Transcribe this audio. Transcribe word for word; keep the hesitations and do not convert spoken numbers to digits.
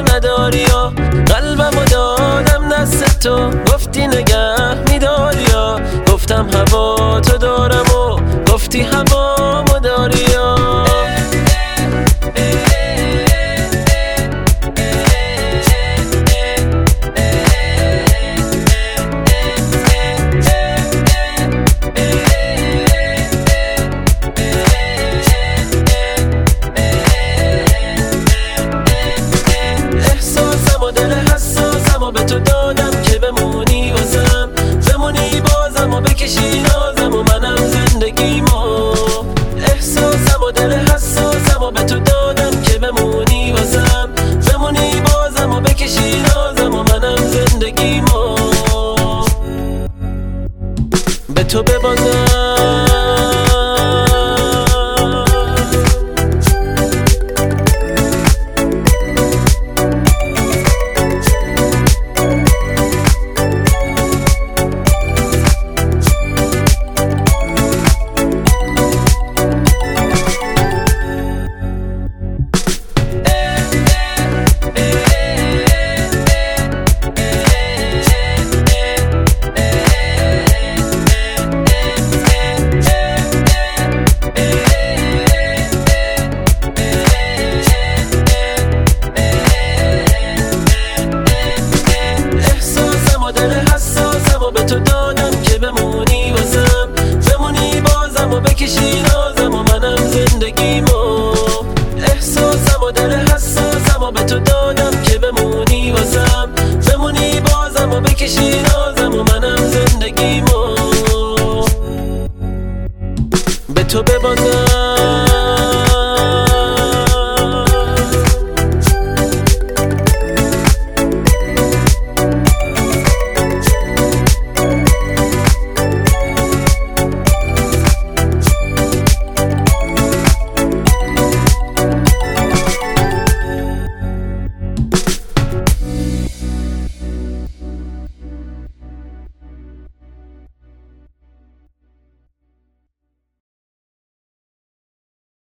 نداری یا قلبمو دادم دست تو، گفتی نگه میداری یا گفتم هوا تو دارم و گفتی هوامو داری یا به تو دادم که بمونی واسم، بمونی بازم و بکشی نازم و منم زندگیمو. احساسم و دل حساسم و به تو دادم که بمونی واسم، بمونی بازم و بکشی نازم و منم زندگیمو. به تو ببازم به تو دادم که بمونی واسم، بمونی بازم و بکشی نازم و منم زندگیمو. احساسم و دل حساسم و به تو